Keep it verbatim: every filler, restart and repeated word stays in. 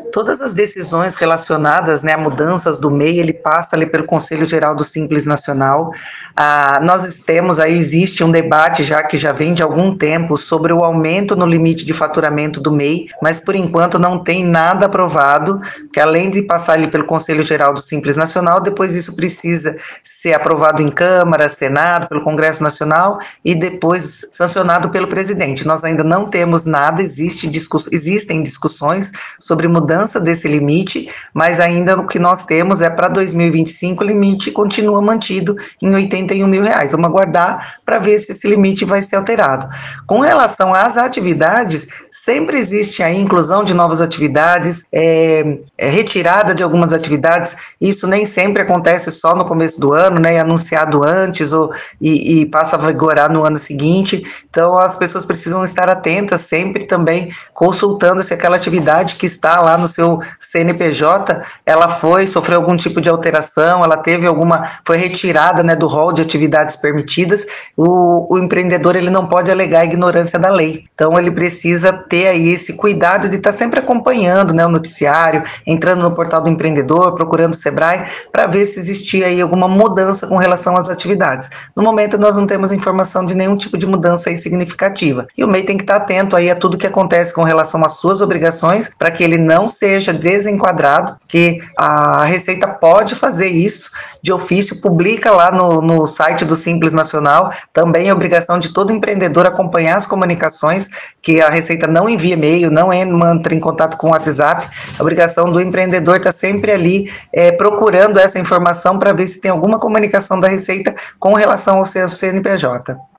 Todas as decisões relacionadas, né, a mudanças do M E I, ele passa ali pelo Conselho Geral do Simples Nacional. Ah, nós temos aí, existe um debate já que já vem de algum tempo sobre o aumento no limite de faturamento do M E I, mas por enquanto não tem nada aprovado, que além de passar ali pelo Conselho Geral do Simples Nacional, depois isso precisa ser aprovado em Câmara, Senado, pelo Congresso Nacional e depois sancionado pelo presidente. Nós ainda não temos nada, existe discuss, existem discussões sobre mudança desse limite, mas ainda o que nós temos é para dois mil e vinte e cinco o limite continua mantido em oitenta e um mil reais. Vamos aguardar para ver se esse limite vai ser alterado. Com relação às atividades, sempre existe a inclusão de novas atividades, é, é, retirada de algumas atividades, isso nem sempre acontece só no começo do ano, né, é anunciado antes ou, e, e passa a vigorar no ano seguinte, então as pessoas precisam estar atentas sempre também, consultando se aquela atividade que está lá no seu C N P J, ela foi, sofreu algum tipo de alteração, ela teve alguma, foi retirada, né, do rol de atividades permitidas, o, o empreendedor ele não pode alegar a ignorância da lei, então ele precisa ter aí esse cuidado de estar sempre acompanhando, né, o noticiário, entrando no portal do empreendedor, procurando o Sebrae, para ver se existia aí alguma mudança com relação às atividades. No momento nós não temos informação de nenhum tipo de mudança aí significativa, e o M E I tem que estar atento aí a tudo que acontece com relação às suas obrigações, para que ele não seja desenquadrado, que a Receita pode fazer isso de ofício, publica lá no, no site do Simples Nacional, também é obrigação de todo empreendedor acompanhar as comunicações, que a Receita não envia e-mail, não entra em contato com o WhatsApp, a obrigação do empreendedor está sempre ali é, procurando essa informação para ver se tem alguma comunicação da Receita com relação ao seu C N P J.